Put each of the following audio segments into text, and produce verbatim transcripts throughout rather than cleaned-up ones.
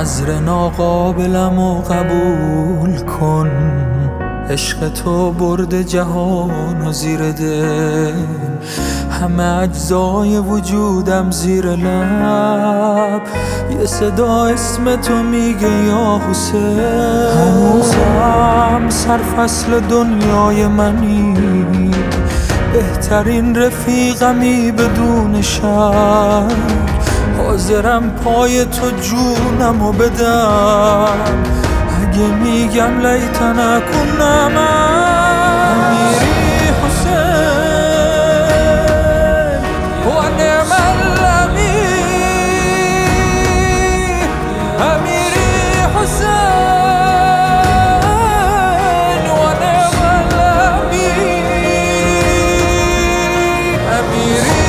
نظر ناقابلم و قبول کن. عشق تو برد جهان و زیر دل، همه اجزای وجودم زیر لب. یه صدا اسم تو میگه یا حسین. هنوزم سرفصل دنیای منی، بهترین رفیقمی بدون شک. حاضرم پای تو جونمو بدم، اگه میگم لیتن کنم امیری حسین و نعم الامیر. امیری حسین و نعم الامیر. امیری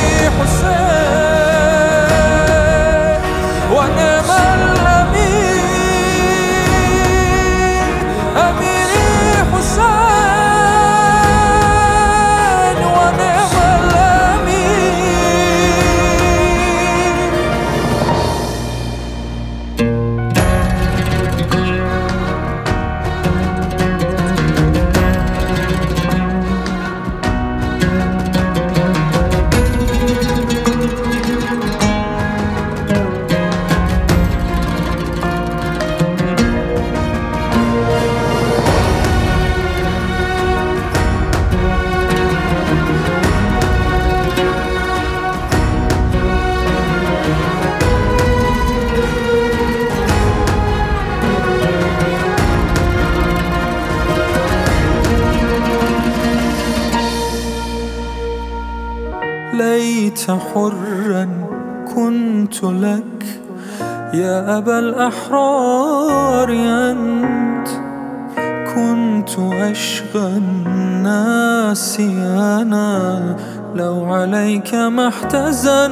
حسین و نعم الامیر. امیری حسین و نعم ليت حرا كنت لك يا أبا الأحرار أنت. كنت أشقى الناس أنا لو عليك ما احتزن.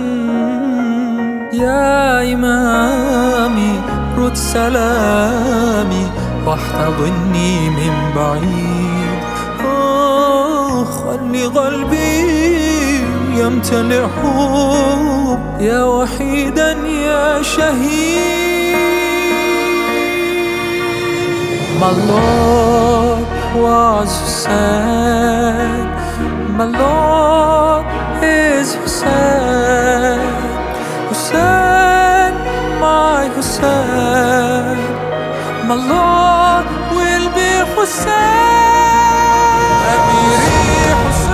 يا إمامي رد سلامي واحتضني من بعيد. آه خلي قلبي يمتلئ حب يا وحيدا يا شهيد. My Lord was Hussein, my Lord is Hussein. Hussein, my Hussein, my Lord will be Hussein. Amiri Hussein.